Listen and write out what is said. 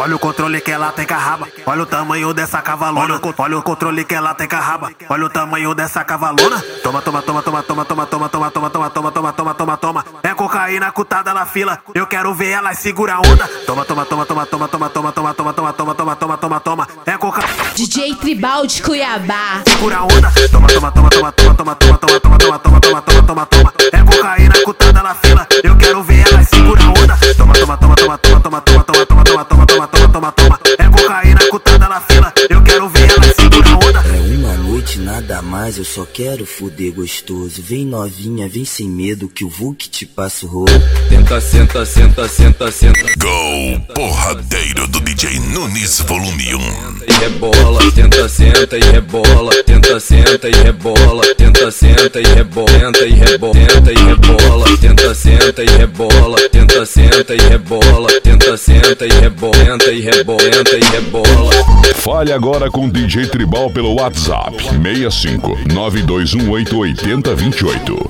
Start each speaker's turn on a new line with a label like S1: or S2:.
S1: Olha o controle que ela tem com a raba. Olha o tamanho dessa cavalona. Olha o controle que ela tem com a raba. Olha o tamanho dessa cavalona. Toma, toma, toma, toma, toma, toma, toma, toma, toma, toma, toma, toma, toma, toma, toma. É cocaína cutada na fila. Eu quero ver ela segura a onda. Toma, toma, toma, toma, toma, toma, toma, toma, toma, toma, toma, toma, toma, toma, toma. É cocaína.
S2: DJ Tribal de Cuiabá.
S1: Segura a onda. Toma, toma, toma, toma, toma, toma, toma, toma, toma, toma, toma, toma, toma, toma, toma. É cocaína cutada na fila. Eu quero ver ela segura a onda. Toma, toma, toma, toma, toma, toma, toma, toma, toma, toma, toma, toma, toma, toma, toma. É cocaína cutada na fila. Eu quero ver ela segura a onda.
S3: É uma noite, nada mais, eu só quero fuder gostoso. Vem novinha, vem sem medo que o Vulk te passa o rolo.
S4: Tenta, senta, senta, senta, senta.
S5: Go, porradeiro do DJ Nunes Volume 1.
S4: E rebola, tenta, senta e rebola. Tenta, senta e rebola. Tenta, senta e rebola. Tenta e rebola. Tenta e rebola. Tenta, senta e rebola. Tenta, senta e rebola. Tenta, senta e rebola. Tenta e rebola. Tenta e rebola.
S6: Fale agora com DJ Tribal pelo WhatsApp 65 921 880 28.